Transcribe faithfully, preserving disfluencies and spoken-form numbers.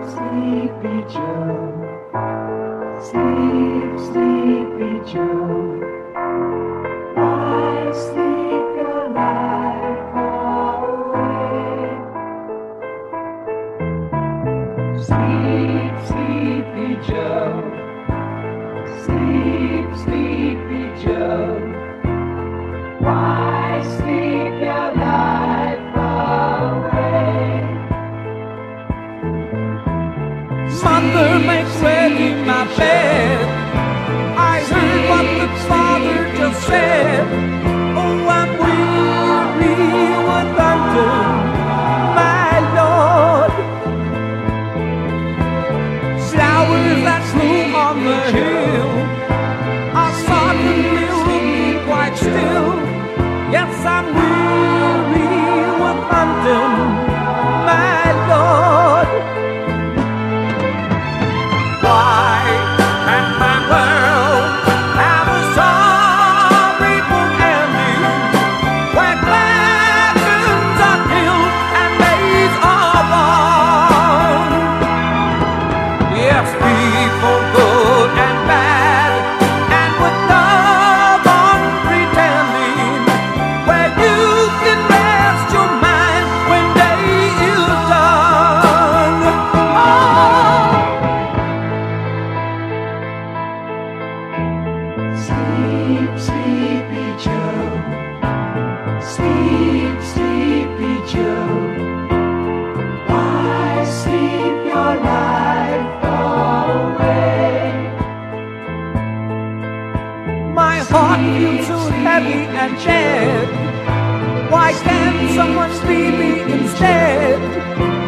Sleepy Joe, sleep, sleepy Joe. Why sleep your life away? Sleep, sleepy Joe, sleep, sleepy Joe. Why sleep your life away? Mother makes ready my bed. I heard what the father just said. Oh, I'm weary with London, my Lord. Flowers that bloom on the hill are suddenly looking quite still. Yes, I'm weary with London, my Lord. Why can my world have a sorry book ending where dragons are killed and maids are born? Yes, people good and bad, and with love unpretending, where you can rest your mind when day is done. Oh. Sleep, sleepy Joe, sleep, sleepy Joe. Why sleep your life away? My heart feels so heavy and dead. Why can't someone sleep me instead?